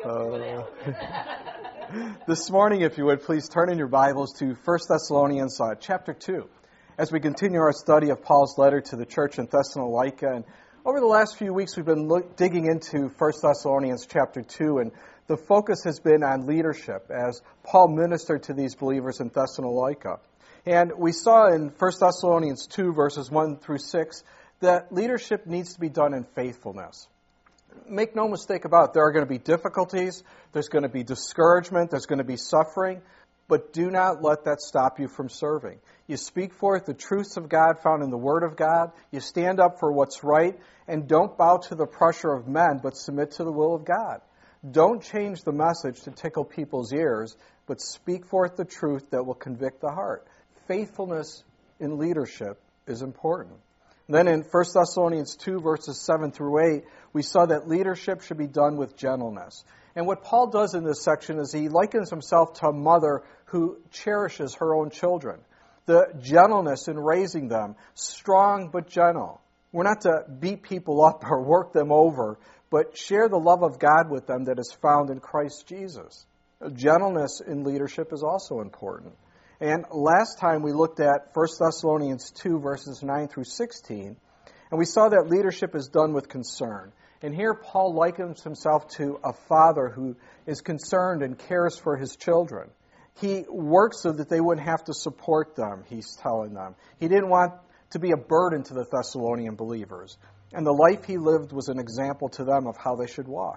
This morning, if you would, please turn in your Bibles to 1 Thessalonians chapter 2, as we continue our study of Paul's letter to the church in Thessalonica. And over the last few weeks, we've been digging into 1 Thessalonians chapter 2, and the focus has been on leadership as Paul ministered to these believers in Thessalonica. And we saw in 1 Thessalonians 2, verses 1 through 6, that leadership needs to be done in faithfulness. Make no mistake about it, there are going to be difficulties, there's going to be discouragement, there's going to be suffering, but do not let that stop you from serving. You speak forth the truths of God found in the Word of God, you stand up for what's right, and don't bow to the pressure of men, but submit to the will of God. Don't change the message to tickle people's ears, but speak forth the truth that will convict the heart. Faithfulness in leadership is important. Then in 1 Thessalonians 2, verses 7 through 8, we saw that leadership should be done with gentleness. And what Paul does in this section is he likens himself to a mother who cherishes her own children. The gentleness in raising them, strong but gentle. We're not to beat people up or work them over, but share the love of God with them that is found in Christ Jesus. Gentleness in leadership is also important. And last time we looked at 1 Thessalonians 2, verses 9 through 16, and we saw that leadership is done with concern. And here Paul likens himself to a father who is concerned and cares for his children. He works so that they wouldn't have to support them, he's telling them. He didn't want to be a burden to the Thessalonian believers. And the life he lived was an example to them of how they should walk.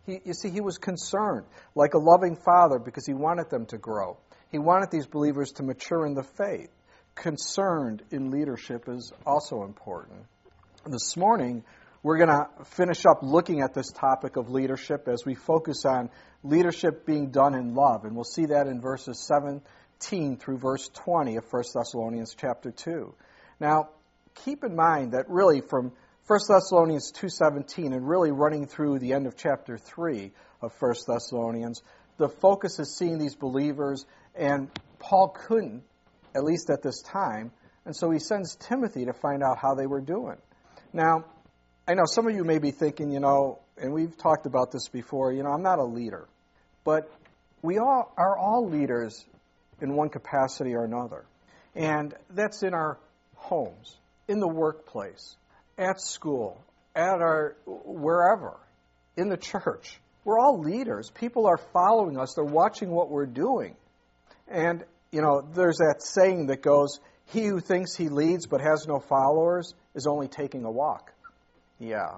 He was concerned, like a loving father, because he wanted them to grow. He wanted these believers to mature in the faith. Concerned in leadership is also important. This morning, we're going to finish up looking at this topic of leadership as we focus on leadership being done in love. And we'll see that in verses 17 through verse 20 of 1 Thessalonians chapter 2. Now, keep in mind that really from 1 Thessalonians 2:17 and really running through the end of chapter 3 of 1 Thessalonians, the focus is seeing these believers, and Paul couldn't, at least at this time, and so he sends Timothy to find out how they were doing. Now, I know some of you may be thinking, and we've talked about this before, I'm not a leader. But we all are all leaders in one capacity or another. And that's in our homes, in the workplace, at school, at wherever, in the church. We're all leaders. People are following us. They're watching what we're doing. And, there's that saying that goes, he who thinks he leads but has no followers is only taking a walk. Yeah.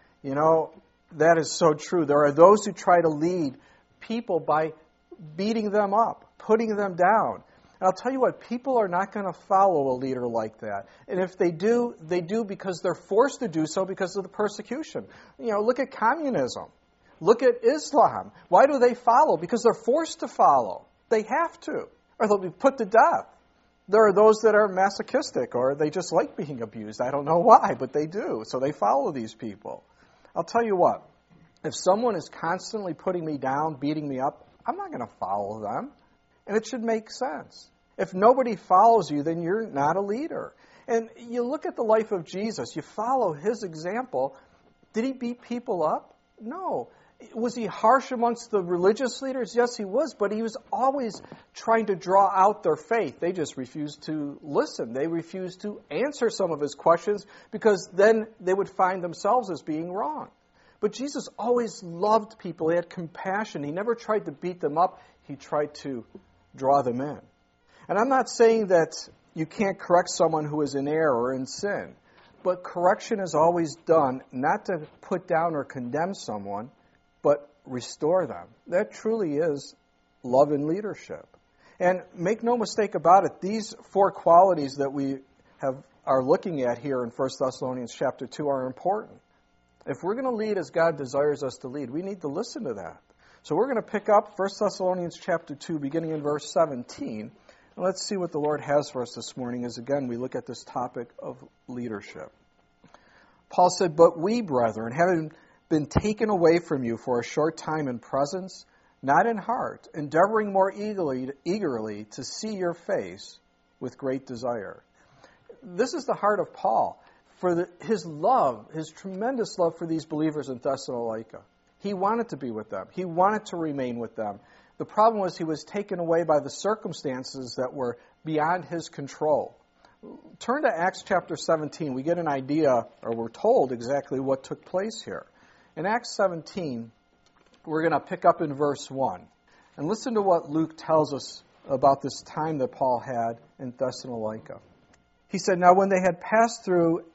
That is so true. There are those who try to lead people by beating them up, putting them down. And I'll tell you what, people are not going to follow a leader like that. And if they do because they're forced to do so because of the persecution. Look at communism. Look at Islam. Why do they follow? Because they're forced to follow. They have to, or they'll be put to death. There are those that are masochistic, or they just like being abused. I don't know why, but they do. So they follow these people. I'll tell you what, if someone is constantly putting me down, beating me up, I'm not going to follow them. And it should make sense. If nobody follows you, then you're not a leader. And you look at the life of Jesus, you follow his example. Did he beat people up? No. Was he harsh amongst the religious leaders? Yes, he was, but he was always trying to draw out their faith. They just refused to listen. They refused to answer some of his questions because then they would find themselves as being wrong. But Jesus always loved people. He had compassion. He never tried to beat them up. He tried to draw them in. And I'm not saying that you can't correct someone who is in error or in sin, but correction is always done not to put down or condemn someone, but restore them. That truly is love and leadership. And make no mistake about it, these four qualities that we are looking at here in 1 Thessalonians chapter 2 are important. If we're going to lead as God desires us to lead, we need to listen to that. So we're going to pick up 1 Thessalonians chapter 2, beginning in verse 17. And let's see what the Lord has for us this morning as, again, we look at this topic of leadership. Paul said, "But we, brethren, having been taken away from you for a short time in presence, not in heart, endeavoring more eagerly to see your face with great desire." This is the heart of Paul, for his love, his tremendous love for these believers in Thessalonica. He wanted to be with them. He wanted to remain with them. The problem was he was taken away by the circumstances that were beyond his control. Turn to Acts chapter 17. We get an idea, or we're told exactly what took place here. In Acts 17, we're going to pick up in verse 1. And listen to what Luke tells us about this time that Paul had in Thessalonica. He said, "Now when they had passed through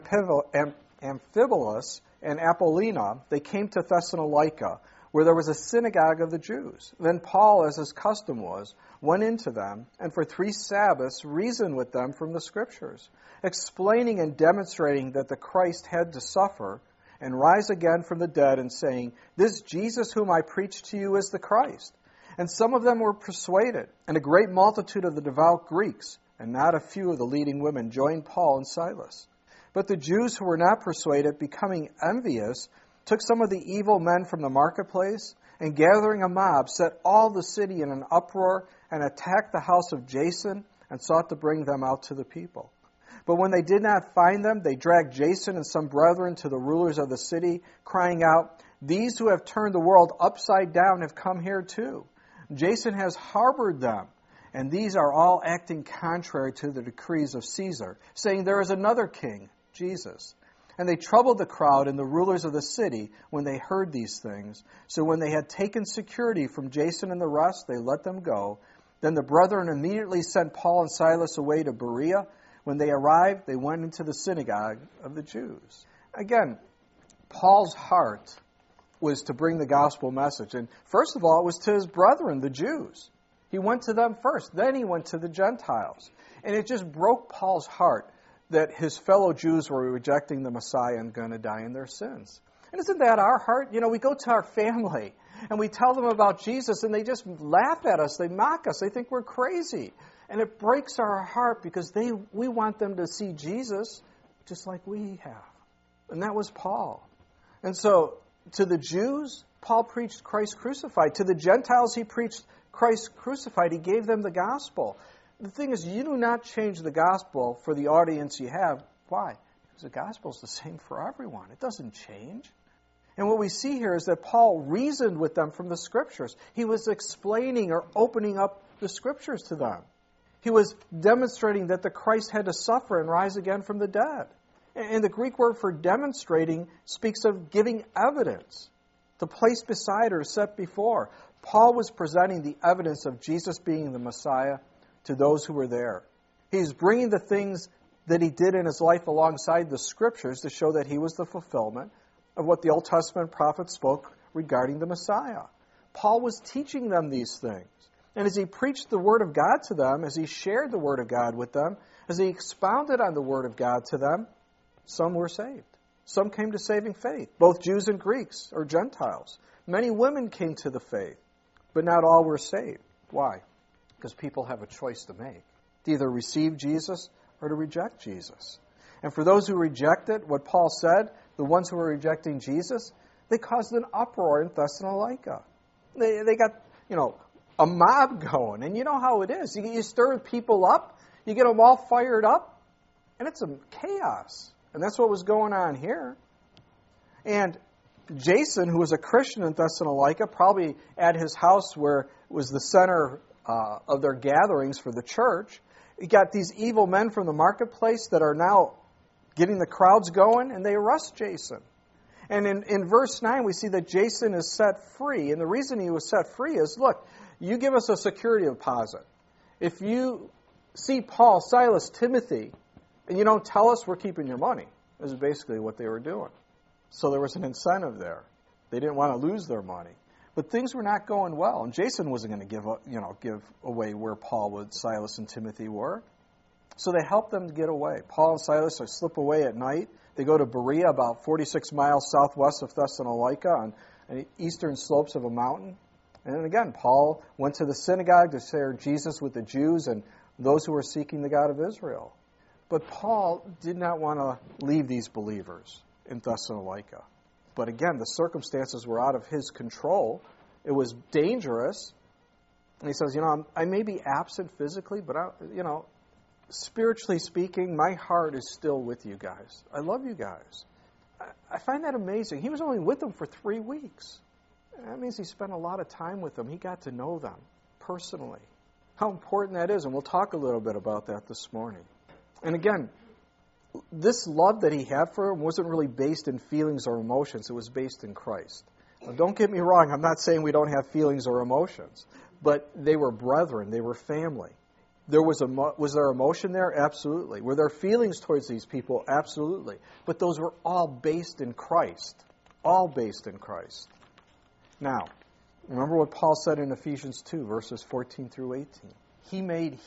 Amphipolis and Apollonia, they came to Thessalonica, where there was a synagogue of the Jews. Then Paul, as his custom was, went into them, and for 3 Sabbaths reasoned with them from the Scriptures, explaining and demonstrating that the Christ had to suffer and rise again from the dead, and saying, 'This Jesus whom I preach to you is the Christ.' And some of them were persuaded, and a great multitude of the devout Greeks, and not a few of the leading women, joined Paul and Silas. But the Jews who were not persuaded, becoming envious, took some of the evil men from the marketplace, and gathering a mob, set all the city in an uproar, and attacked the house of Jason, and sought to bring them out to the people. But when they did not find them, they dragged Jason and some brethren to the rulers of the city, crying out, 'These who have turned the world upside down have come here too. Jason has harbored them, and these are all acting contrary to the decrees of Caesar, saying there is another king, Jesus.' And they troubled the crowd and the rulers of the city when they heard these things. So when they had taken security from Jason and the rest, they let them go. Then the brethren immediately sent Paul and Silas away to Berea. When they arrived, they went into the synagogue of the Jews." Again, Paul's heart was to bring the gospel message. And first of all, it was to his brethren, the Jews. He went to them first. Then he went to the Gentiles. And it just broke Paul's heart that his fellow Jews were rejecting the Messiah and going to die in their sins. And isn't that our heart? You know, we go to our family and we tell them about Jesus and they just laugh at us. They mock us. They think we're crazy. And it breaks our heart because we want them to see Jesus just like we have. And that was Paul. And so to the Jews, Paul preached Christ crucified. To the Gentiles, he preached Christ crucified. He gave them the gospel. The thing is, you do not change the gospel for the audience you have. Why? Because the gospel is the same for everyone. It doesn't change. And what we see here is that Paul reasoned with them from the Scriptures. He was explaining or opening up the Scriptures to them. He was demonstrating that the Christ had to suffer and rise again from the dead. And the Greek word for demonstrating speaks of giving evidence, to place beside or set before. Paul was presenting the evidence of Jesus being the Messiah to those who were there. He's bringing the things that he did in his life alongside the Scriptures to show that he was the fulfillment of what the Old Testament prophets spoke regarding the Messiah. Paul was teaching them these things. And as he preached the Word of God to them, as he shared the Word of God with them, as he expounded on the Word of God to them, some were saved. Some came to saving faith, both Jews and Greeks or Gentiles. Many women came to the faith, but not all were saved. Why? Because people have a choice to make, to either receive Jesus or to reject Jesus. And for those who rejected what Paul said, the ones who were rejecting Jesus, they caused an uproar in Thessalonica. They got, a mob going. And you know how it is. You stir people up, you get them all fired up, and it's a chaos. And that's what was going on here. And Jason, who was a Christian in Thessalonica, probably at his house where it was the center of their gatherings for the church, he got these evil men from the marketplace that are now getting the crowds going, and they arrest Jason. And in verse 9, we see that Jason is set free. And the reason he was set free is, look, you give us a security deposit. If you see Paul, Silas, Timothy, and you don't tell us, we're keeping your money. This is basically what they were doing. So there was an incentive there. They didn't want to lose their money. But things were not going well. And Jason wasn't going to give away where Paul, Silas, and Timothy were. So they helped them to get away. Paul and Silas slip away at night. They go to Berea, about 46 miles southwest of Thessalonica, on the eastern slopes of a mountain. And then again, Paul went to the synagogue to share Jesus with the Jews and those who were seeking the God of Israel. But Paul did not want to leave these believers in Thessalonica. But again, the circumstances were out of his control. It was dangerous. And he says, I may be absent physically, but spiritually speaking, my heart is still with you guys. I love you guys. I find that amazing. He was only with them for 3 weeks. That means he spent a lot of time with them. He got to know them personally. How important that is, and we'll talk a little bit about that this morning. And again, this love that he had for them wasn't really based in feelings or emotions. It was based in Christ. Now, don't get me wrong. I'm not saying we don't have feelings or emotions, but they were brethren. They were family. Was there emotion there? Absolutely. Were there feelings towards these people? Absolutely. But those were all based in Christ. All based in Christ. Now, remember what Paul said in Ephesians 2, verses 14 through 18.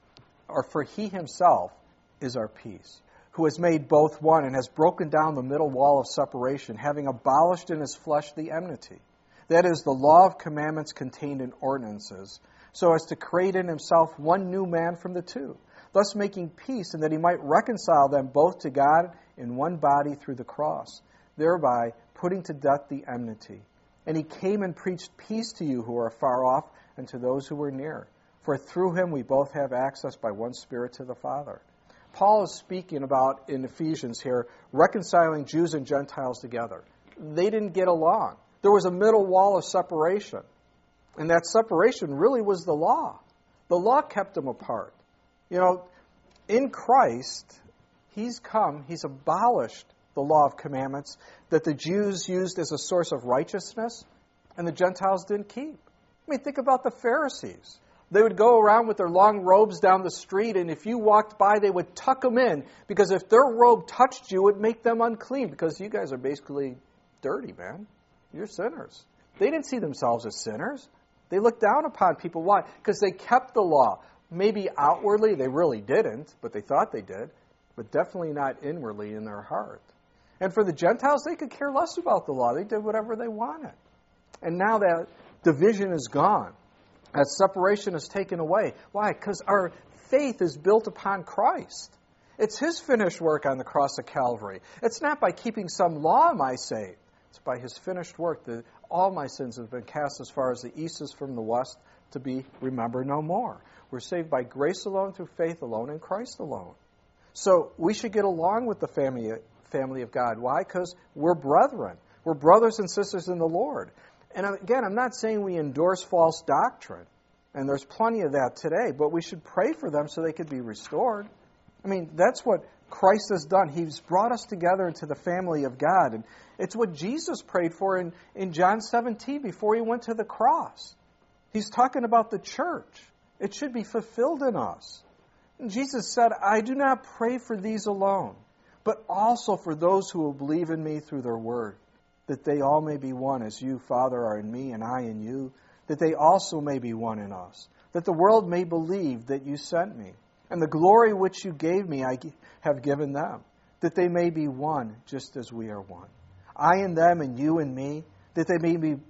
For he himself is our peace, who has made both one and has broken down the middle wall of separation, having abolished in his flesh the enmity. That is, the law of commandments contained in ordinances, so as to create in himself one new man from the two, thus making peace, and that he might reconcile them both to God in one body through the cross, thereby putting to death the enmity. And he came and preached peace to you who are far off and to those who were near. For through him we both have access by one Spirit to the Father. Paul is speaking about, in Ephesians here, reconciling Jews and Gentiles together. They didn't get along. There was a middle wall of separation. And that separation really was the law. The law kept them apart. You know, in Christ, he's come, he's abolished the law of commandments that the Jews used as a source of righteousness and the Gentiles didn't keep. I mean, think about the Pharisees. They would go around with their long robes down the street, and if you walked by, they would tuck them in, because if their robe touched you, it would make them unclean, because you guys are basically dirty, man. You're sinners. They didn't see themselves as sinners. They looked down upon people. Why? Because they kept the law. Maybe outwardly they really didn't, but they thought they did, but definitely not inwardly in their heart. And for the Gentiles, they could care less about the law. They did whatever they wanted. And now that division is gone. That separation is taken away. Why? Because our faith is built upon Christ. It's his finished work on the cross of Calvary. It's not by keeping some law am I saved. It's by his finished work that all my sins have been cast as far as the east is from the west to be remembered no more. We're saved by grace alone, through faith alone, in Christ alone. So we should get along with the family of God. Why? Because we're brethren. We're brothers and sisters in the Lord. And again, I'm not saying we endorse false doctrine, and there's plenty of that today, but we should pray for them so they could be restored. I mean, that's what Christ has done. He's brought us together into the family of God, and it's what Jesus prayed for in John 17 before he went to the cross. He's talking about the church. It should be fulfilled in us. And Jesus said, I do not pray for these alone, but also for those who will believe in me through their word, that they all may be one, as you, Father, are in me and I in you, that they also may be one in us, that the world may believe that you sent me, and the glory which you gave me I have given them, that they may be one, just as we are one. I in them and you in me, that they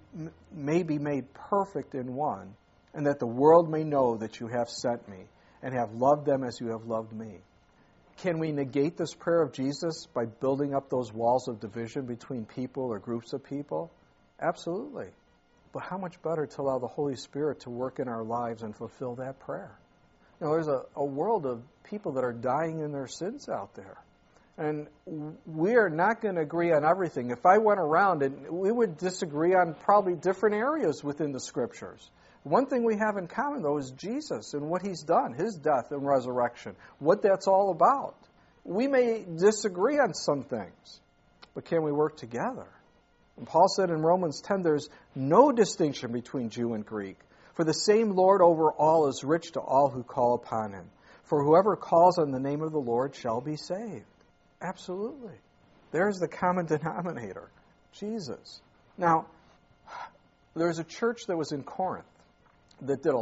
may be made perfect in one, and that the world may know that you have sent me, and have loved them as you have loved me. Can we negate this prayer of Jesus by building up those walls of division between people or groups of people? Absolutely. But how much better to allow the Holy Spirit to work in our lives and fulfill that prayer? You know, there's a world of people that are dying in their sins out there. And we are not going to agree on everything. If I went around, and we would disagree on probably different areas within the Scriptures. One thing we have in common, though, is Jesus and what he's done, his death and resurrection, what that's all about. We may disagree on some things, but can we work together? And Paul said in Romans 10, there's no distinction between Jew and Greek, for the same Lord over all is rich to all who call upon him. For whoever calls on the name of the Lord shall be saved. Absolutely. There's the common denominator, Jesus. Now, there's a church that was in Corinth that had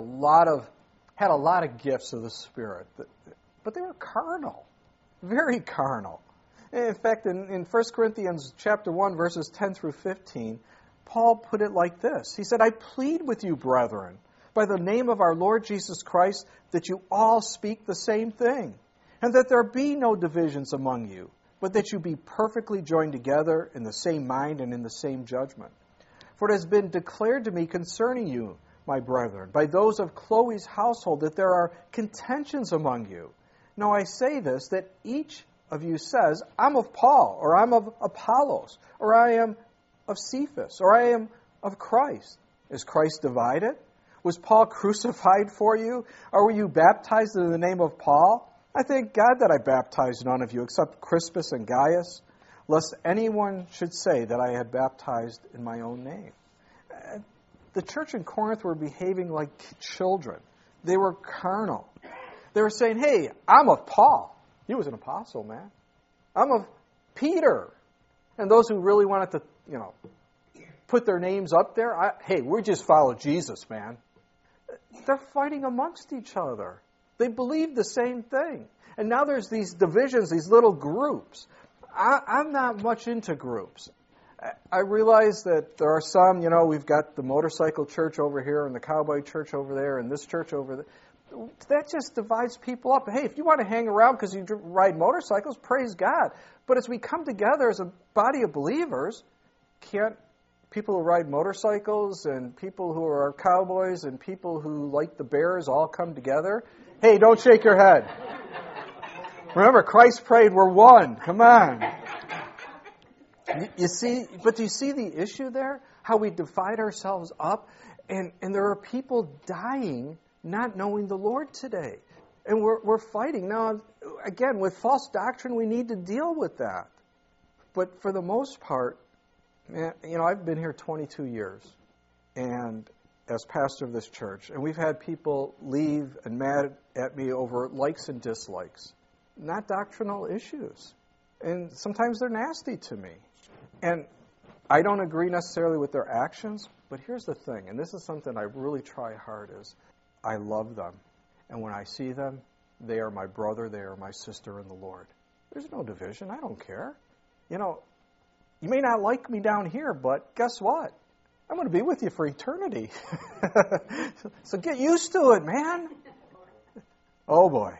a lot of gifts of the Spirit, but they were carnal, very carnal. In fact, in 1 Corinthians chapter 1, verses 10 through 15, Paul put it like this. He said, I plead with you, brethren, by the name of our Lord Jesus Christ, that you all speak the same thing, and that there be no divisions among you, but that you be perfectly joined together in the same mind and in the same judgment. For it has been declared to me concerning you, my brethren, by those of Chloe's household, that there are contentions among you. Now I say this, that each of you says, I'm of Paul, or I'm of Apollos, or I am of Cephas, or I am of Christ. Is Christ divided? Was Paul crucified for you? Or were you baptized in the name of Paul? I thank God that I baptized none of you except Crispus and Gaius, lest anyone should say that I had baptized in my own name. The church in Corinth were behaving like children. They were carnal. They were saying, hey, I'm of Paul. He was an apostle, man. I'm of Peter. And those who really wanted to, put their names up there, hey, we just follow Jesus, man. They're fighting amongst each other. They believe the same thing. And now there's these divisions, these little groups. I'm not much into groups. I realize that there are some, we've got the motorcycle church over here and the cowboy church over there and this church over there. That just divides people up. Hey, if you want to hang around because you ride motorcycles, praise God. But as we come together as a body of believers, can't people who ride motorcycles and people who are cowboys and people who like the Bears all come together? Hey, don't shake your head. Remember, Christ prayed, we're one. Come on. You see, but do you see the issue there? How we divide ourselves up? And there are people dying not knowing the Lord today. And we're fighting. Now, again, with false doctrine, we need to deal with that. But for the most part, I've been here 22 years and as pastor of this church, and we've had people leave and mad at me over likes and dislikes, not doctrinal issues. And sometimes they're nasty to me. And I don't agree necessarily with their actions, but here's the thing, and this is something I really try hard is, I love them. And when I see them, they are my brother, they are my sister in the Lord. There's no division. I don't care. You may not like me down here, but guess what? I'm going to be with you for eternity. So get used to it, man. Oh, boy.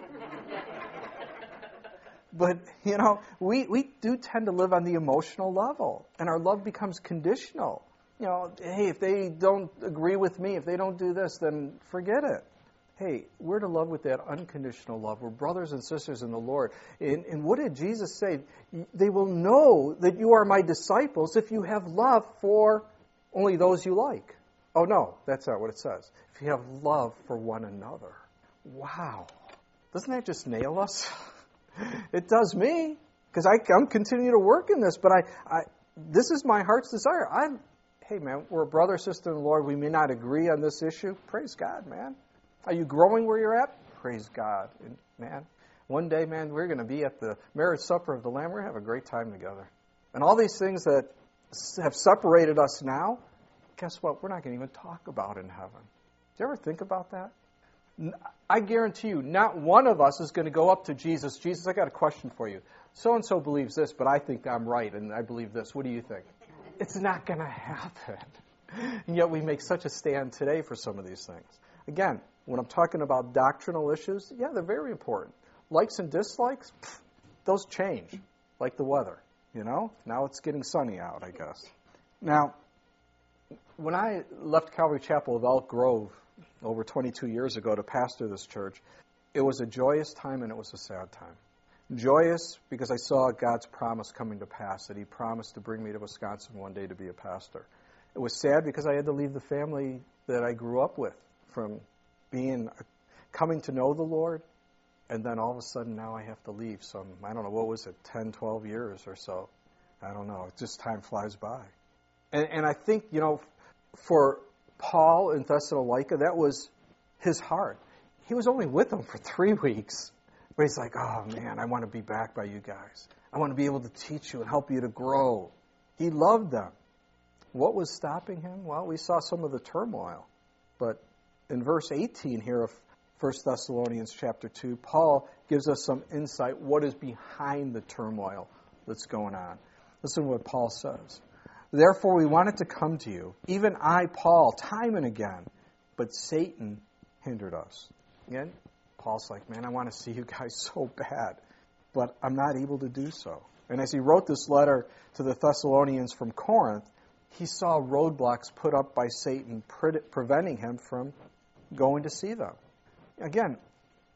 But, we do tend to live on the emotional level, and our love becomes conditional. Hey, if they don't agree with me, if they don't do this, then forget it. Hey, we're to love with that unconditional love. We're brothers and sisters in the Lord. And what did Jesus say? They will know that you are my disciples if you have love for only those you like. Oh, no, that's not what it says. If you have love for one another. Wow. Doesn't that just nail us? It does me, because I'm continuing to work in this, but this is my heart's desire. Hey, man, we're a brother, sister in the Lord. We may not agree on this issue. Praise God, man. Are you growing where you're at? Praise God. And, man, one day, man, we're going to be at the marriage supper of the Lamb. We're going to have a great time together. And all these things that have separated us now, guess what? We're not going to even talk about in heaven. Do you ever think about that? I guarantee you, not one of us is going to go up to Jesus. Jesus, I got a question for you. So-and-so believes this, but I think I'm right, and I believe this. What do you think? It's not going to happen. And yet we make such a stand today for some of these things. Again, when I'm talking about doctrinal issues, yeah, they're very important. Likes and dislikes, those change, like the weather, Now it's getting sunny out, I guess. Now, when I left Calvary Chapel of Elk Grove over 22 years ago to pastor this church, it was a joyous time and it was a sad time. Joyous because I saw God's promise coming to pass, that He promised to bring me to Wisconsin one day to be a pastor. It was sad because I had to leave the family that I grew up with from coming to know the Lord, and then all of a sudden now I have to leave some, 10, 12 years or so. I don't know. Just time flies by. And I think, for Paul in Thessalonica, that was his heart. He was only with them for 3 weeks. But he's like, oh man, I want to be back by you guys. I want to be able to teach you and help you to grow. He loved them. What was stopping him? Well, we saw some of the turmoil. But in verse 18 here of 1 Thessalonians chapter 2, Paul gives us some insight what is behind the turmoil that's going on. Listen to what Paul says. Therefore, we wanted to come to you, even I, Paul, time and again, but Satan hindered us. Again, Paul's like, man, I want to see you guys so bad, but I'm not able to do so. And as he wrote this letter to the Thessalonians from Corinth, he saw roadblocks put up by Satan preventing him from going to see them. Again,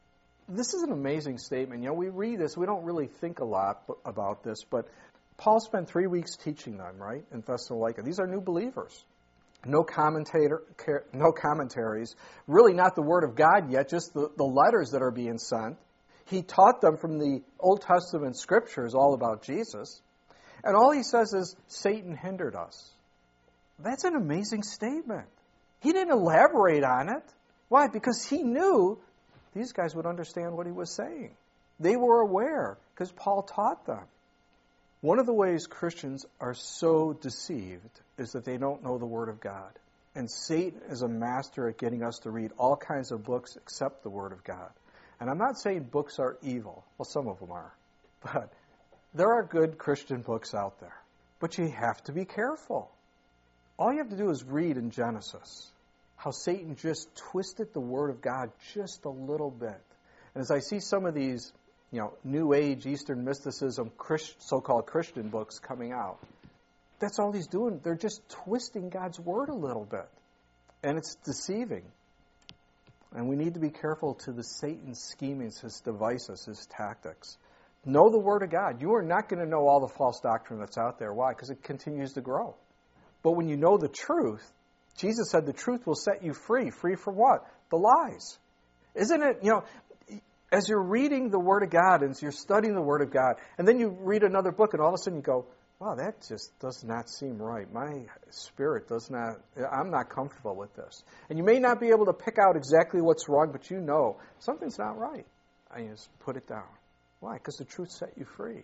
this is an amazing statement. We read this, we don't really think a lot about this, but Paul spent 3 weeks teaching them, right, in Thessalonica. These are new believers. No commentaries, really not the Word of God yet, just the letters that are being sent. He taught them from the Old Testament Scriptures all about Jesus. And all he says is, Satan hindered us. That's an amazing statement. He didn't elaborate on it. Why? Because he knew these guys would understand what he was saying. They were aware because Paul taught them. One of the ways Christians are so deceived is that they don't know the Word of God. And Satan is a master at getting us to read all kinds of books except the Word of God. And I'm not saying books are evil. Well, some of them are. But there are good Christian books out there. But you have to be careful. All you have to do is read in Genesis how Satan just twisted the Word of God just a little bit. And as I see some of these, New Age, Eastern mysticism, so-called Christian books coming out, that's all he's doing. They're just twisting God's Word a little bit. And it's deceiving. And we need to be careful to the Satan's schemings, his devices, his tactics. Know the Word of God. You are not going to know all the false doctrine that's out there. Why? Because it continues to grow. But when you know the truth, Jesus said the truth will set you free. Free from what? The lies. Isn't it, as you're reading the Word of God and you're studying the Word of God, and then you read another book and all of a sudden you go, wow, that just does not seem right. My spirit I'm not comfortable with this. And you may not be able to pick out exactly what's wrong, but you know something's not right. And you just put it down. Why? Because the truth set you free.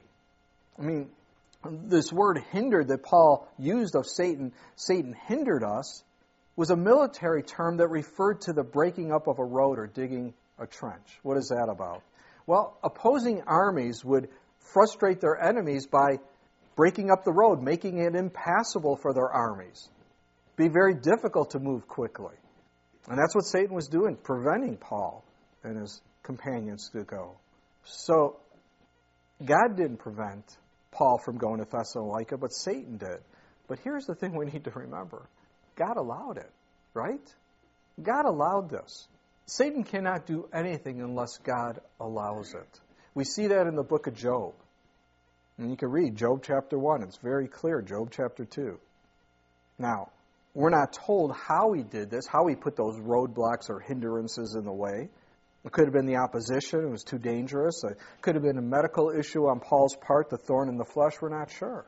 This word hindered that Paul used of Satan hindered us, was a military term that referred to the breaking up of a road or digging a trench. What is that about? Well, opposing armies would frustrate their enemies by breaking up the road, making it impassable for their armies. Be very difficult to move quickly. And that's what Satan was doing, preventing Paul and his companions to go. So, God didn't prevent Paul from going to Thessalonica, but Satan did. But here's the thing we need to remember. God allowed it, right? God allowed this. Satan cannot do anything unless God allows it. We see that in the book of Job. And you can read Job chapter 1. It's very clear, Job chapter 2. Now, we're not told how he did this, how he put those roadblocks or hindrances in the way. It could have been the opposition. It was too dangerous. It could have been a medical issue on Paul's part, the thorn in the flesh. We're not sure.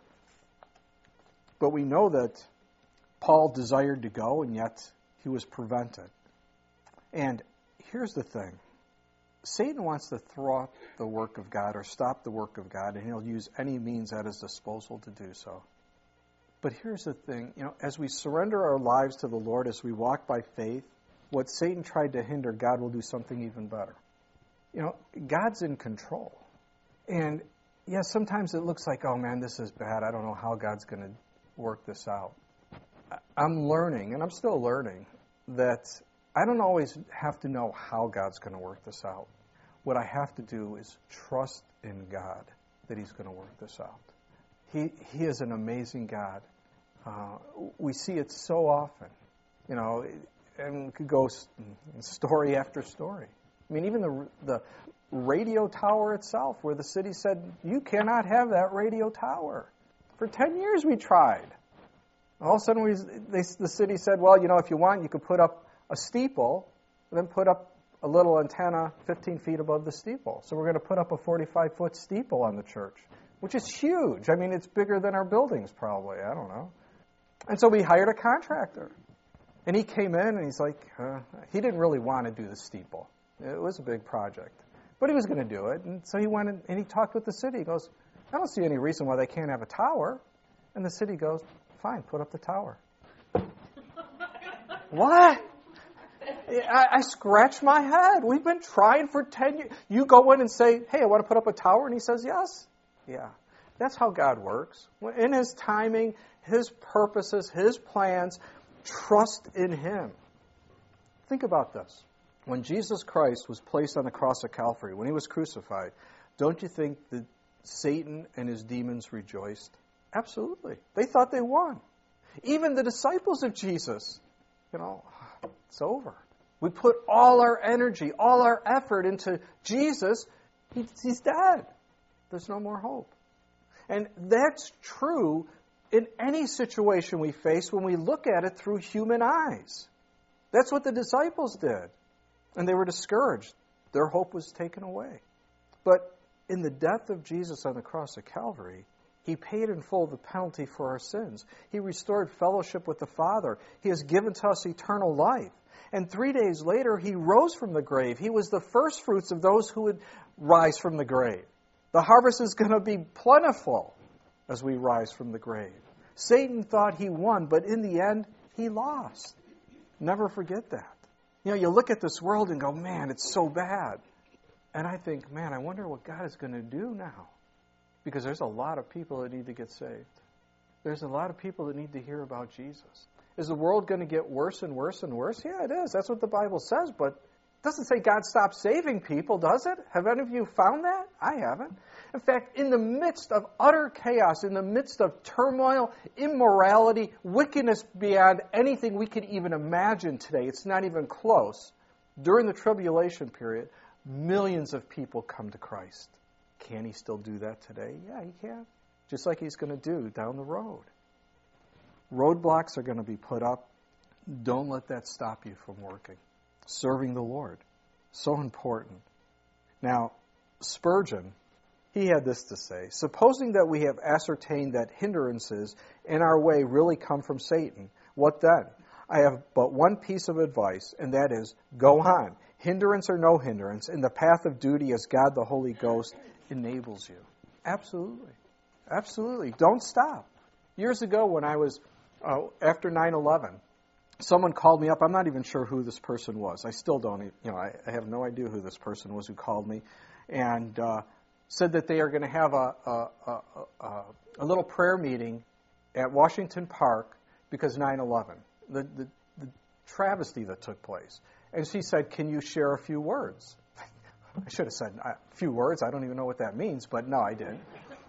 But we know that Paul desired to go, and yet he was prevented. And here's the thing. Satan wants to thwart the work of God or stop the work of God, and he'll use any means at his disposal to do so. But here's the thing. As we surrender our lives to the Lord, as we walk by faith, what Satan tried to hinder, God will do something even better. God's in control. And yes, sometimes it looks like, oh man, this is bad. I don't know how God's going to work this out. I'm learning, and I'm still learning, that I don't always have to know how God's going to work this out. What I have to do is trust in God that He's going to work this out. He is an amazing God. We see it so often, and we could go story after story. Even the radio tower itself, where the city said, you cannot have that radio tower. For 10 years we tried. All of a sudden the city said, well, if you want, you could put up a steeple, and then put up a little antenna 15 feet above the steeple. So we're going to put up a 45-foot steeple on the church, which is huge. It's bigger than our buildings probably. I don't know. And so we hired a contractor. And he came in and he's like, he didn't really want to do the steeple. It was a big project. But he was going to do it. And so he went and he talked with the city. He goes, I don't see any reason why they can't have a tower. And the city goes, fine, put up the tower. What? I scratch my head. We've been trying for 10 years. You go in and say, hey, I want to put up a tower. And he says, yes. Yeah. That's how God works. In His timing, His purposes, His plans, trust in Him. Think about this. When Jesus Christ was placed on the cross of Calvary, when He was crucified, don't you think that Satan and his demons rejoiced? Absolutely. They thought they won. Even the disciples of Jesus, it's over. we put all our energy, all our effort into Jesus, he's dead. There's no more hope. And that's true in any situation we face when we look at it through human eyes. That's what the disciples did. And they were discouraged. Their hope was taken away. But in the death of Jesus on the cross of Calvary, He paid in full the penalty for our sins. He restored fellowship with the Father. He has given to us eternal life. And 3 days later, He rose from the grave. He was the first fruits of those who would rise from the grave. The harvest is going to be plentiful as we rise from the grave. Satan thought he won, but in the end, he lost. Never forget that. You look at this world and go, man, it's so bad. And I think, man, I wonder what God is going to do now. Because there's a lot of people that need to get saved. There's a lot of people that need to hear about Jesus. Is the world going to get worse and worse and worse? Yeah, it is. That's what the Bible says, but it doesn't say God stopped saving people, does it? Have any of you found that? I haven't. In fact, in the midst of utter chaos, in the midst of turmoil, immorality, wickedness beyond anything we could even imagine today, it's not even close. During the tribulation period, millions of people come to Christ. Can He still do that today? Yeah, He can. Just like He's going to do down the road. Roadblocks are going to be put up. Don't let that stop you from working. Serving the Lord. So important. Now, Spurgeon, he had this to say, supposing that we have ascertained that hindrances in our way really come from Satan, what then? I have but one piece of advice, and that is, go on, hindrance or no hindrance, in the path of duty as God the Holy Ghost enables you. Absolutely. Absolutely. Don't stop. Years ago when I was, after 9/11, someone called me up. I'm not even sure who this person was. I still don't, I have no idea who this person was who called me, and said that they are going to have a little prayer meeting at Washington Park because 9/11, the travesty that took place. And she said, can you share a few words? I should have said a few words. I don't even know what that means, but no, I didn't.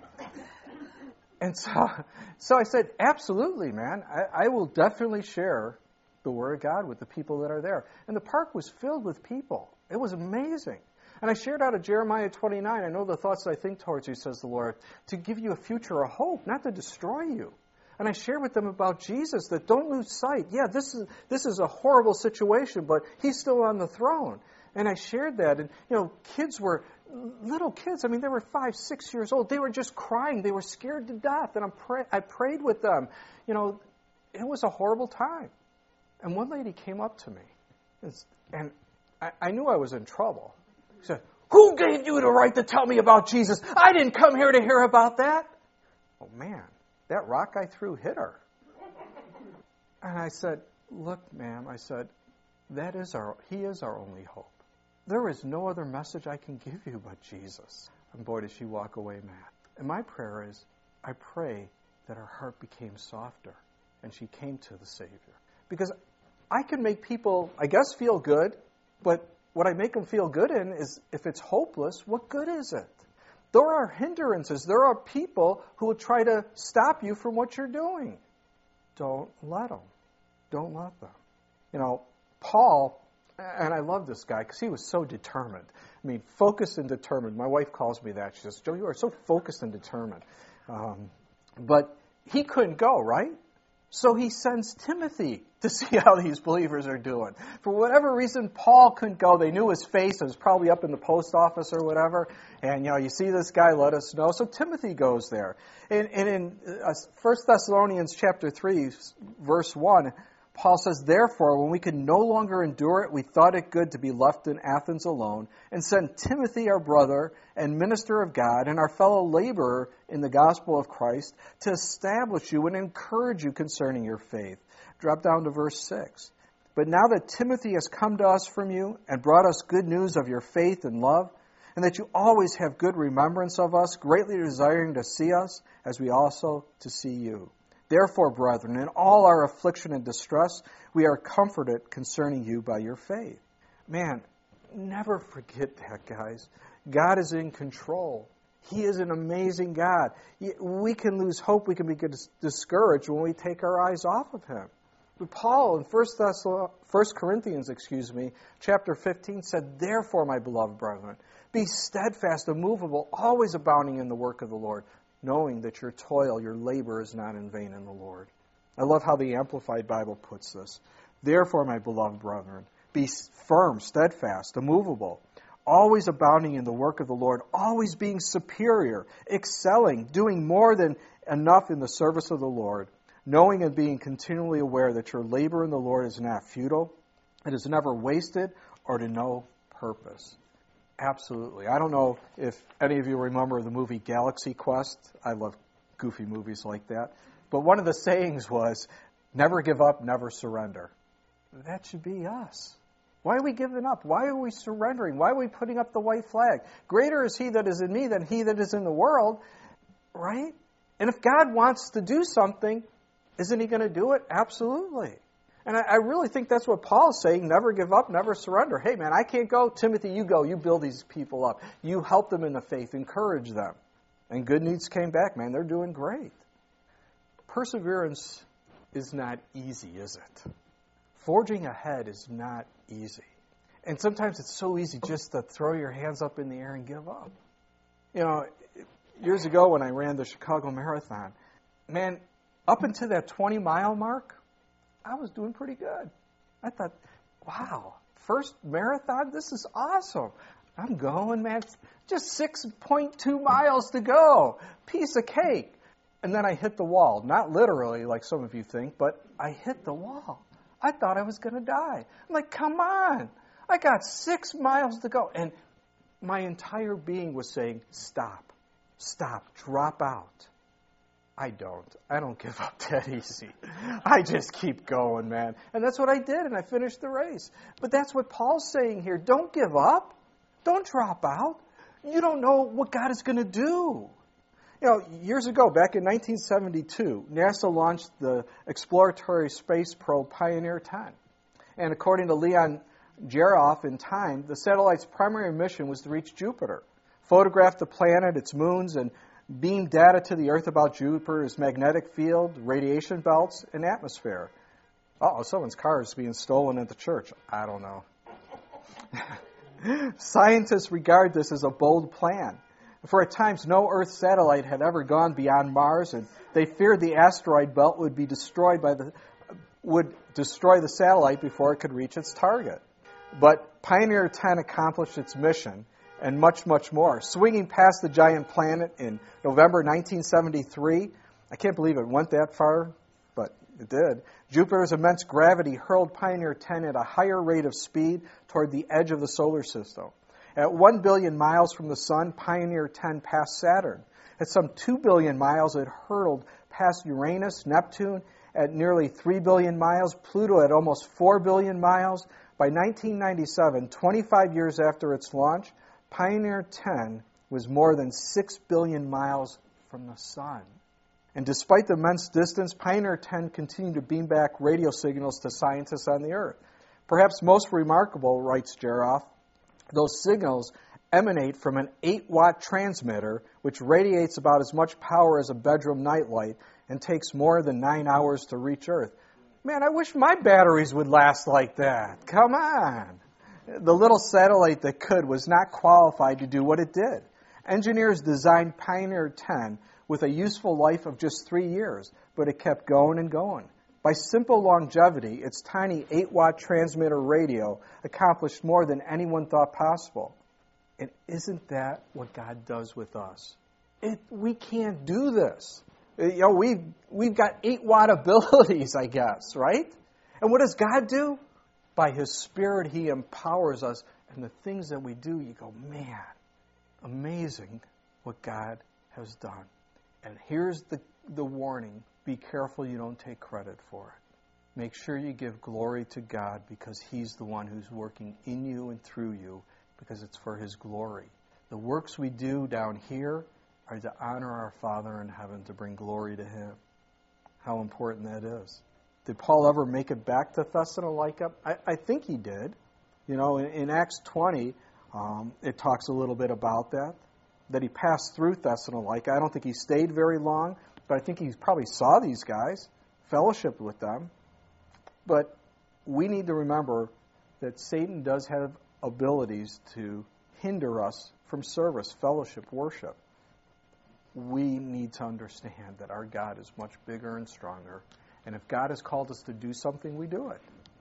And so I said, absolutely, man. I will definitely share the Word of God with the people that are there. And the park was filled with people. It was amazing. And I shared out of Jeremiah 29, I know the thoughts that I think towards you, says the Lord, to give you a future, a hope, not to destroy you. And I shared with them about Jesus, that don't lose sight. Yeah, this is a horrible situation, but He's still on the throne. And I shared that. And, kids were, little kids, they were 5, 6 years old. They were just crying. They were scared to death. And I prayed with them. It was a horrible time. And one lady came up to me. And I knew I was in trouble. She said, who gave you the right to tell me about Jesus? I didn't come here to hear about that. Oh, man, that rock I threw hit her. And I said, look, ma'am, I said, He is our only hope. There is no other message I can give you but Jesus. And boy, did she walk away mad. And my prayer is, I pray that her heart became softer and she came to the Savior. Because I can make people, I guess, feel good, but what I make them feel good in is, if it's hopeless, what good is it? There are hindrances. There are people who will try to stop you from what you're doing. Don't let them. Don't let them. Paul, and I love this guy because he was so determined. Focused and determined. My wife calls me that. She says, Joe, you are so focused and determined. But he couldn't go, right? So he sends Timothy to see how these believers are doing. For whatever reason, Paul couldn't go. They knew his face. It was probably up in the post office or whatever. And, you see this guy, let us know. So Timothy goes there. And in 1 Thessalonians chapter 3, verse 1, Paul says, therefore, when we could no longer endure it, we thought it good to be left in Athens alone, and sent Timothy, our brother and minister of God, and our fellow laborer in the gospel of Christ, to establish you and encourage you concerning your faith. Drop down to verse 6. But now that Timothy has come to us from you and brought us good news of your faith and love, and that you always have good remembrance of us, greatly desiring to see us, as we also to see you. Therefore, brethren, in all our affliction and distress, we are comforted concerning you by your faith. Man, never forget that, guys. God is in control. He is an amazing God. We can lose hope. We can be discouraged when we take our eyes off of Him. But Paul in 1 Corinthians, chapter 15 said, "Therefore, my beloved brethren, be steadfast, immovable, always abounding in the work of the Lord, knowing that your toil, your labor is not in vain in the Lord." I love how the Amplified Bible puts this. "Therefore, my beloved brethren, be firm, steadfast, immovable, always abounding in the work of the Lord, always being superior, excelling, doing more than enough in the service of the Lord, knowing and being continually aware that your labor in the Lord is not futile, it is never wasted or to no purpose." Absolutely. I don't know if any of you remember the movie Galaxy Quest. I love goofy movies like that. But one of the sayings was, "Never give up, never surrender." That should be us. Why are we giving up? Why are we surrendering? Why are we putting up the white flag? Greater is he that is in me than he that is in the world, right? And if God wants to do something, isn't he going to do it? Absolutely. And I really think that's what Paul's saying, never give up, never surrender. Hey, man, I can't go. Timothy, you go. You build these people up. You help them in the faith. Encourage them. And good news came back, man. They're doing great. Perseverance is not easy, is it? Forging ahead is not easy. And sometimes it's so easy just to throw your hands up in the air and give up. You know, years ago when I ran the Chicago Marathon, man, up until that 20-mile mark, I was doing pretty good. I thought, wow, first marathon, this is awesome. I'm going, man. Just 6.2 miles to go. Piece of cake. And then I hit the wall. Not literally, like some of you think, but I hit the wall. I thought I was going to die. I'm like, come on. I got 6 miles to go. And my entire being was saying, stop, drop out. I don't give up that easy. I just keep going, man. And that's what I did, and I finished the race. But that's what Paul's saying here. Don't give up. Don't drop out. You don't know what God is going to do. You know, years ago, back in 1972, NASA launched the exploratory space probe Pioneer 10. And according to Leon Geroff in Time, the satellite's primary mission was to reach Jupiter, photograph the planet, its moons, and beam data to the Earth about Jupiter's magnetic field, radiation belts, and atmosphere. Uh-oh, someone's car is being stolen at the church. I don't know. Scientists regard this as a bold plan. For at times, no Earth satellite had ever gone beyond Mars, and they feared the asteroid belt would destroy the satellite before it could reach its target. But Pioneer 10 accomplished its mission, and much, much more. Swinging past the giant planet in November 1973, I can't believe it went that far, but it did. Jupiter's immense gravity hurled Pioneer 10 at a higher rate of speed toward the edge of the solar system. At 1 billion miles from the sun, Pioneer 10 passed Saturn. At some 2 billion miles, it hurtled past Uranus, Neptune at nearly 3 billion miles, Pluto at almost 4 billion miles. By 1997, 25 years after its launch, Pioneer 10 was more than 6 billion miles from the sun. And despite the immense distance, Pioneer 10 continued to beam back radio signals to scientists on the Earth. Perhaps most remarkable, writes Geroff, those signals emanate from an 8-watt transmitter, which radiates about as much power as a bedroom nightlight and takes more than 9 hours to reach Earth. Man, I wish my batteries would last like that. Come on. The little satellite that could was not qualified to do what it did. Engineers designed Pioneer 10 with a useful life of just 3 years, but it kept going and going. By simple longevity, its tiny 8-watt transmitter radio accomplished more than anyone thought possible. And isn't that what God does with us? We can't do this. You know, we've got 8-watt abilities, I guess, right? And what does God do? By His Spirit, He empowers us. And the things that we do, you go, man, amazing what God has done. And here's the warning. Be careful you don't take credit for it. Make sure you give glory to God because He's the one who's working in you and through you because it's for His glory. The works we do down here are to honor our Father in heaven, to bring glory to Him. How important that is. Did Paul ever make it back to Thessalonica? I think he did. You know, in Acts 20, it talks a little bit about that he passed through Thessalonica. I don't think he stayed very long, but I think he probably saw these guys, fellowshiped with them. But we need to remember that Satan does have abilities to hinder us from service, fellowship, worship. We need to understand that our God is much bigger and stronger. And if God has called us to do something, we do it.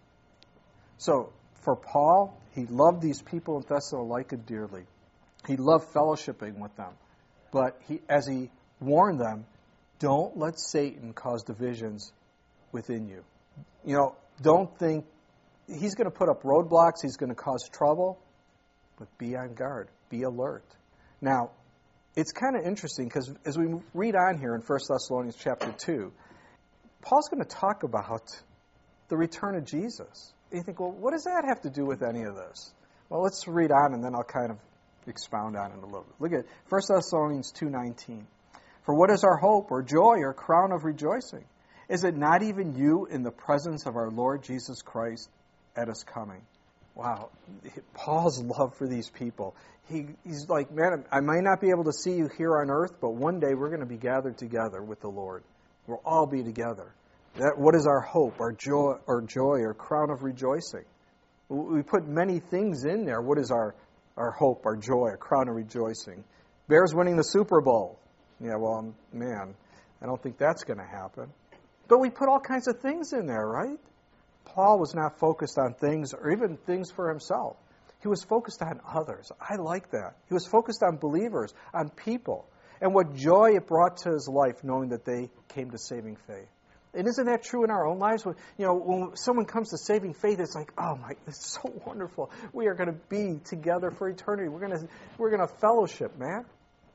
So, for Paul, he loved these people in Thessalonica dearly. He loved fellowshipping with them. But as he warned them, don't let Satan cause divisions within you. Don't think he's going to put up roadblocks, he's going to cause trouble, but be on guard, be alert. Now, it's kind of interesting because as we read on here in 1 Thessalonians chapter 2, Paul's going to talk about the return of Jesus. And you think, well, what does that have to do with any of this? Well, let's read on and then I'll kind of expound on it a little bit. Look at 1 Thessalonians 2:19. For what is our hope or joy or crown of rejoicing? Is it not even you in the presence of our Lord Jesus Christ at his coming? Wow. Paul's love for these people. He's like, man, I might not be able to see you here on earth, but one day we're going to be gathered together with the Lord. We'll all be together. What is our hope, our joy, or crown of rejoicing? We put many things in there. What is our hope, our joy, our crown of rejoicing? Bears winning the Super Bowl. Yeah, well, man, I don't think that's going to happen. But we put all kinds of things in there, right? Paul was not focused on things or even things for himself. He was focused on others. I like that. He was focused on believers, on people, and what joy it brought to his life knowing that they came to saving faith. And isn't that true in our own lives? When someone comes to saving faith, it's like, oh my, it's so wonderful. We are going to be together for eternity. We're going to fellowship, man.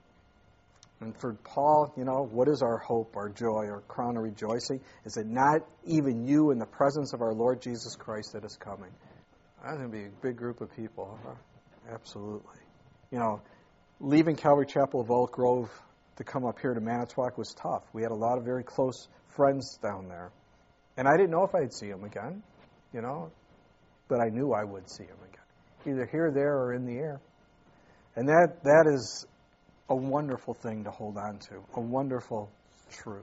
And for Paul, what is our hope, our joy, our crown of rejoicing? Is it not even you in the presence of our Lord Jesus Christ that is coming? That's going to be a big group of people. Huh? Absolutely. Leaving Calvary Chapel of Oak Grove to come up here to Manitowoc was tough. We had a lot of very close friends down there. And I didn't know if I'd see them again, but I knew I would see them again. Either here, there, or in the air. And that is a wonderful thing to hold on to, a wonderful truth.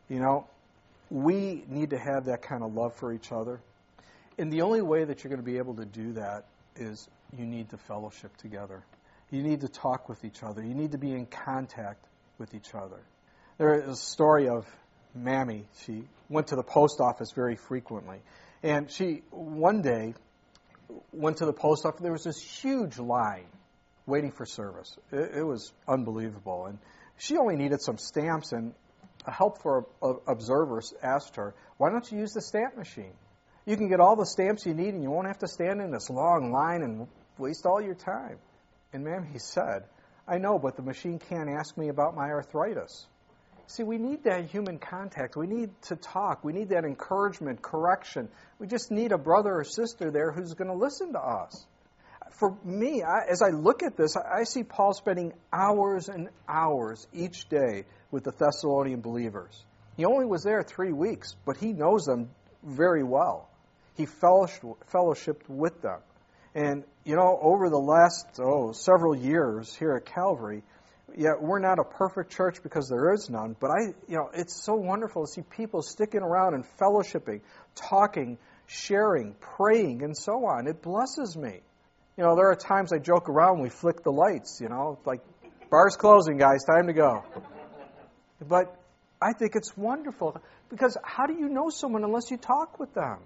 We need to have that kind of love for each other. And the only way that you're going to be able to do that is you need to fellowship together. You need to talk with each other. You need to be in contact with each other. There is a story of Mammy. She went to the post office very frequently. And she, one day, went to the post office. There was this huge line waiting for service. It was unbelievable. And she only needed some stamps, and a helpful observer asked her, why don't you use the stamp machine? You can get all the stamps you need, and you won't have to stand in this long line and waste all your time. And Mammy said, I know, but the machine can't ask me about my arthritis. See, we need that human contact. We need to talk. We need that encouragement, correction. We just need a brother or sister there who's going to listen to us. For me, as I look at this, I see Paul spending hours and hours each day with the Thessalonian believers. He only was there 3 weeks, but he knows them very well. He fellowshipped with them. And, over the last, several years here at Calvary, we're not a perfect church because there is none, but it's so wonderful to see people sticking around and fellowshipping, talking, sharing, praying, and so on. It blesses me. There are times I joke around, we flick the lights, like, bar's closing, guys, time to go. But I think it's wonderful, because how do you know someone unless you talk with them?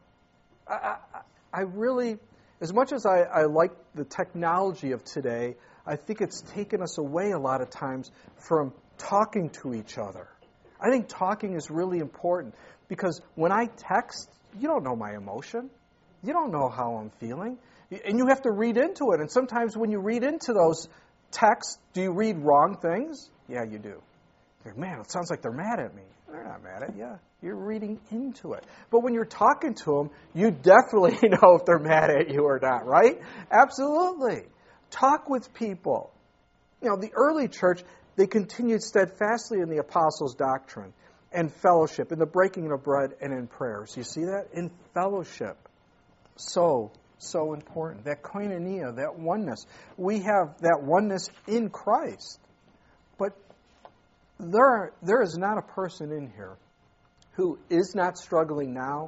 I really, as much as I like the technology of today, I think it's taken us away a lot of times from talking to each other. I think talking is really important, because when I text, you don't know my emotion. You don't know how I'm feeling. And you have to read into it. And sometimes when you read into those texts, do you read wrong things? Yeah, you do. You're like, man, it sounds like they're mad at me. They're not mad at you. You're reading into it. But when you're talking to them, you definitely know if they're mad at you or not, right? Absolutely. Talk with people. The early church, they continued steadfastly in the apostles' doctrine and fellowship, in the breaking of bread and in prayers. You see that? In fellowship. So important. That koinonia, that oneness. We have that oneness in Christ. But there is not a person in here who is not struggling now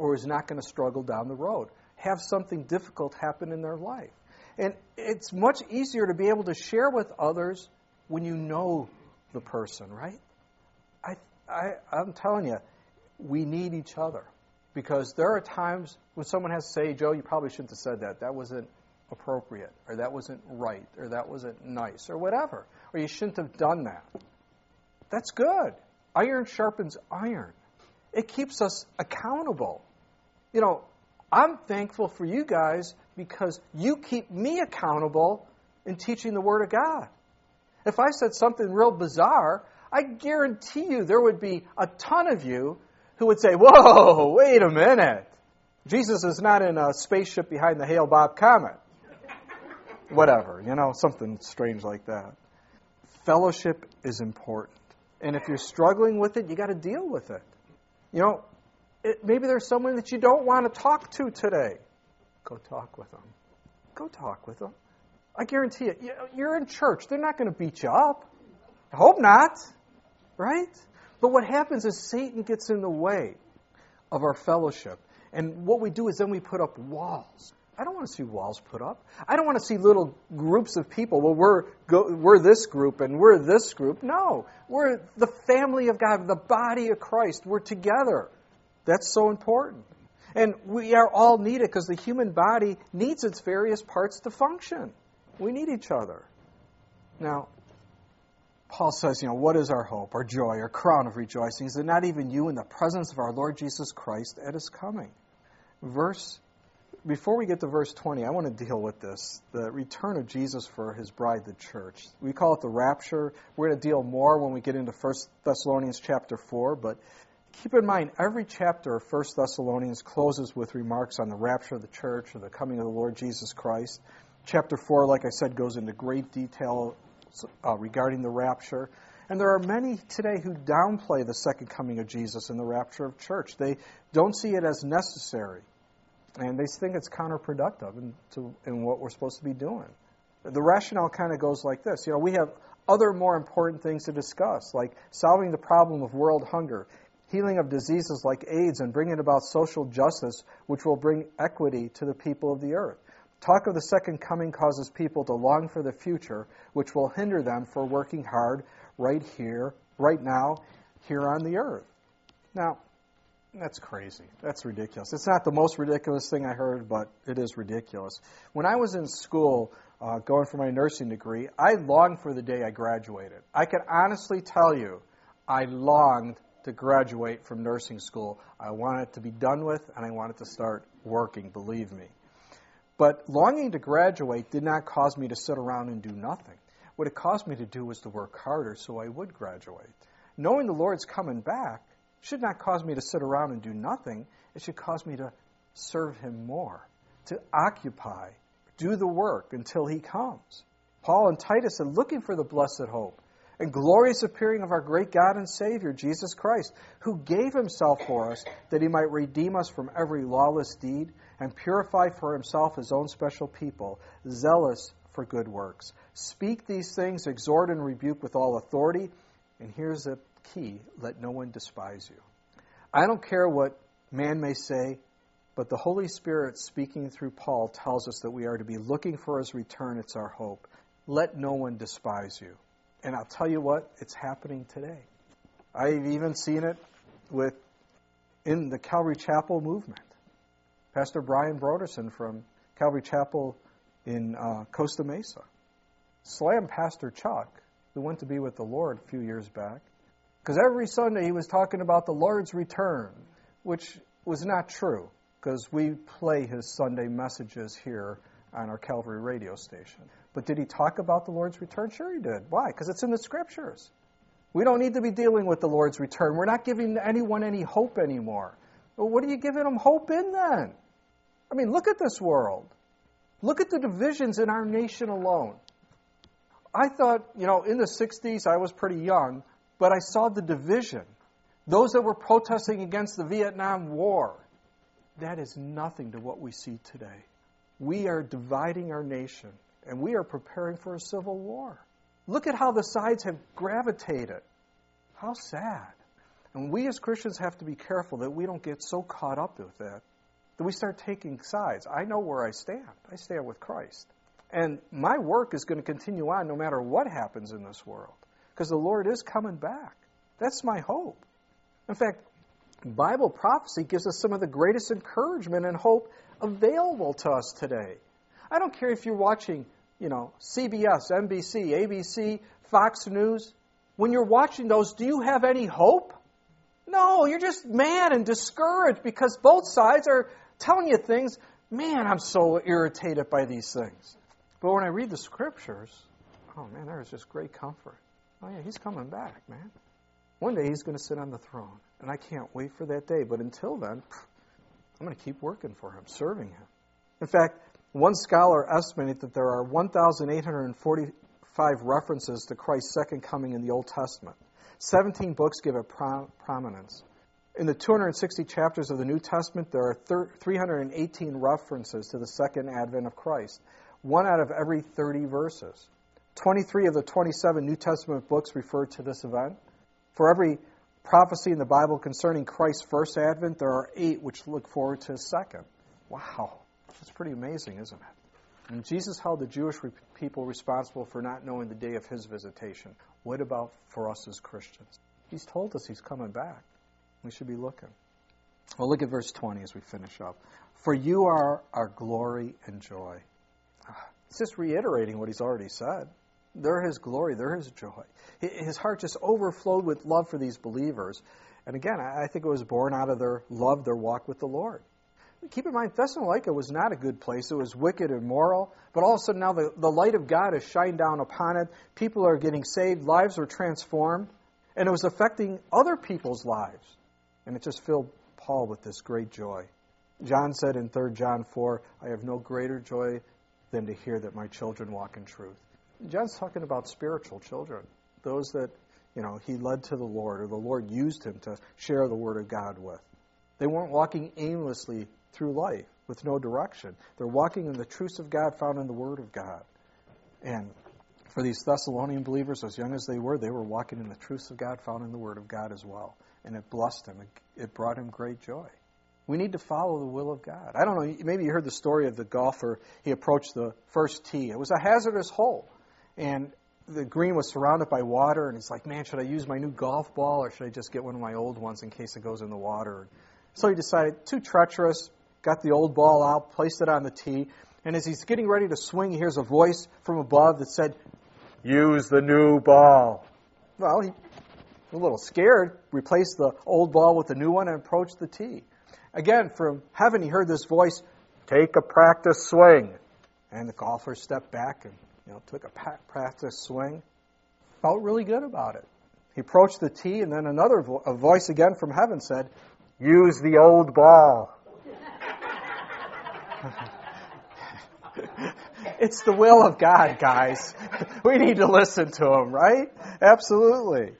or is not going to struggle down the road, have something difficult happen in their life. And it's much easier to be able to share with others when you know the person, right? I'm telling you, we need each other. Because there are times when someone has to say, Joe, you probably shouldn't have said that. That wasn't appropriate, or that wasn't right, or that wasn't nice, or whatever. Or you shouldn't have done that. That's good. Iron sharpens iron. It keeps us accountable. You know, I'm thankful for you guys because you keep me accountable in teaching the Word of God. If I said something real bizarre, I guarantee you there would be a ton of you who would say, whoa, wait a minute. Jesus is not in a spaceship behind the Hale-Bopp comet. Whatever, something strange like that. Fellowship is important. And if you're struggling with it, you got to deal with it. Maybe there's someone that you don't want to talk to today. Go talk with them. Go talk with them. I guarantee you, you're in church. They're not going to beat you up. I hope not. Right? But what happens is Satan gets in the way of our fellowship. And what we do is then we put up walls. I don't want to see walls put up. I don't want to see little groups of people. Well, we're this group and we're this group. No, we're the family of God, the body of Christ. We're together. That's so important. And we are all needed because the human body needs its various parts to function. We need each other. Now, Paul says, what is our hope, our joy, our crown of rejoicing? Is it not even you in the presence of our Lord Jesus Christ at His coming? Before we get to verse 20, I want to deal with this, the return of Jesus for His bride, the church. We call it the rapture. We're going to deal more when we get into 1 Thessalonians chapter 4, but keep in mind, every chapter of 1 Thessalonians closes with remarks on the rapture of the church or the coming of the Lord Jesus Christ. Chapter 4, like I said, goes into great detail regarding the rapture. And there are many today who downplay the second coming of Jesus and the rapture of church. They don't see it as necessary. And they think it's counterproductive in what we're supposed to be doing. The rationale kind of goes like this. We have other more important things to discuss, like solving the problem of world hunger, healing of diseases like AIDS, and bringing about social justice, which will bring equity to the people of the earth. Talk of the second coming causes people to long for the future, which will hinder them for working hard right now, here on the earth. Now, that's crazy. That's ridiculous. It's not the most ridiculous thing I heard, but it is ridiculous. When I was in school, going for my nursing degree, I longed for the day I graduated. I can honestly tell you, I longed to graduate from nursing school. I wanted it to be done with, and I wanted to start working, believe me. But longing to graduate did not cause me to sit around and do nothing. What it caused me to do was to work harder so I would graduate. Knowing the Lord's coming back should not cause me to sit around and do nothing. It should cause me to serve Him more, to occupy, do the work until He comes. Paul and Titus said, looking for the blessed hope and glorious appearing of our great God and Savior, Jesus Christ, who gave Himself for us that He might redeem us from every lawless deed and purify for Himself His own special people, zealous for good works. Speak these things, exhort and rebuke with all authority. And here's the key, let no one despise you. I don't care what man may say, but the Holy Spirit speaking through Paul tells us that we are to be looking for His return. It's our hope. Let no one despise you. And I'll tell you what, it's happening today. I've even seen it in the Calvary Chapel movement. Pastor Brian Broderson from Calvary Chapel in Costa Mesa slammed Pastor Chuck, who went to be with the Lord a few years back, because every Sunday he was talking about the Lord's return, which was not true, because we play his Sunday messages here on our Calvary radio station. But did he talk about the Lord's return? Sure he did. Why? Because it's in the Scriptures. We don't need to be dealing with the Lord's return. We're not giving anyone any hope anymore. Well, what are you giving them hope in then? I mean, look at this world. Look at the divisions in our nation alone. I thought, in the 60s, I was pretty young, but I saw the division. Those that were protesting against the Vietnam War. That is nothing to what we see today. We are dividing our nation, and we are preparing for a civil war. Look at how the sides have gravitated. How sad. And we as Christians have to be careful that we don't get so caught up with that we start taking sides. I know where I stand. I stand with Christ. And my work is going to continue on no matter what happens in this world, because the Lord is coming back. That's my hope. In fact, Bible prophecy gives us some of the greatest encouragement and hope available to us today. I don't care if you're watching, CBS, NBC, ABC, Fox News. When you're watching those, do you have any hope? No, you're just mad and discouraged because both sides are telling you things. Man, I'm so irritated by these things. But when I read the Scriptures, oh man, there is just great comfort. Oh yeah, He's coming back, man. One day He's going to sit on the throne, and I can't wait for that day. But until then, I'm going to keep working for Him, serving Him. In fact, one scholar estimated that there are 1,845 references to Christ's second coming in the Old Testament. 17 books give it prominence. In the 260 chapters of the New Testament, there are 318 references to the second advent of Christ, 1 out of every 30 verses. 23 of the 27 New Testament books refer to this event. For every prophecy in the Bible concerning Christ's first advent, there are 8 which look forward to His second. Wow, that's pretty amazing, isn't it? And Jesus held the Jewish people responsible for not knowing the day of His visitation. What about for us as Christians? He's told us He's coming back. We should be looking. Well, look at verse 20 as we finish up. For you are our glory and joy. It's just reiterating what He's already said. They're His glory, they're His joy. His heart just overflowed with love for these believers. And again, I think it was born out of their love, their walk with the Lord. Keep in mind, Thessalonica was not a good place. It was wicked and immoral. But all of a sudden now the light of God has shined down upon it. People are getting saved. Lives were transformed. And it was affecting other people's lives. And it just filled Paul with this great joy. John said in 3 John 4, I have no greater joy than to hear that my children walk in truth. John's talking about spiritual children. Those that, he led to the Lord, or the Lord used him to share the Word of God with. They weren't walking aimlessly through life with no direction. They're walking in the truths of God found in the Word of God. And for these Thessalonian believers, as young as they were walking in the truths of God found in the Word of God as well. And it blessed them. It brought him great joy. We need to follow the will of God. I don't know, maybe you heard the story of the golfer. He approached the first tee. It was a hazardous hole. And the green was surrounded by water. And he's like, man, should I use my new golf ball or should I just get one of my old ones in case it goes in the water? So he decided, too treacherous, got the old ball out, placed it on the tee. And as he's getting ready to swing, he hears a voice from above that said, use the new ball. Well, he a little scared, replaced the old ball with the new one and approached the tee. Again, from heaven, he heard this voice, take a practice swing. And the golfer stepped back and took a practice swing. Felt really good about it. He approached the tee, and then a voice again from heaven said, use the old ball. It's the will of God, guys. We need to listen to Him, right? Absolutely.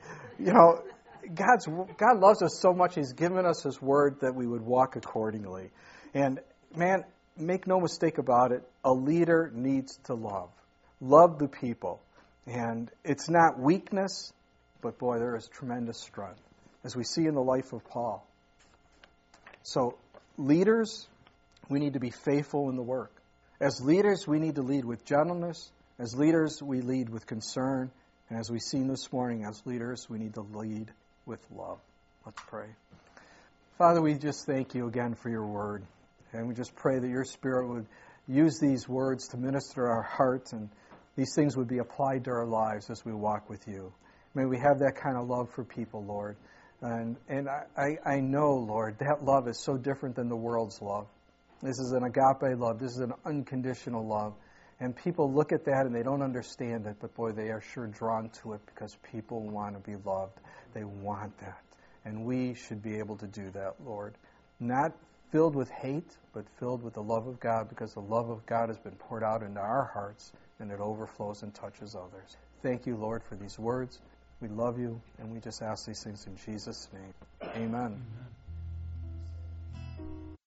God loves us so much, He's given us His Word that we would walk accordingly. And, man, make no mistake about it, a leader needs to love. Love the people. And it's not weakness, but, boy, there is tremendous strength, as we see in the life of Paul. So, leaders, we need to be faithful in the work. As leaders, we need to lead with gentleness. As leaders, we lead with concern. And as we've seen this morning, as leaders, we need to lead with love. Let's pray. Father, we just thank You again for Your Word. And we just pray that Your Spirit would use these words to minister our hearts, and these things would be applied to our lives as we walk with You. May we have that kind of love for people, Lord. And I know, Lord, that love is so different than the world's love. This is an agape love. This is an unconditional love. And people look at that and they don't understand it, but boy, they are sure drawn to it because people want to be loved. They want that. And we should be able to do that, Lord. Not filled with hate, but filled with the love of God, because the love of God has been poured out into our hearts and it overflows and touches others. Thank You, Lord, for these words. We love You, and we just ask these things in Jesus' name. Amen.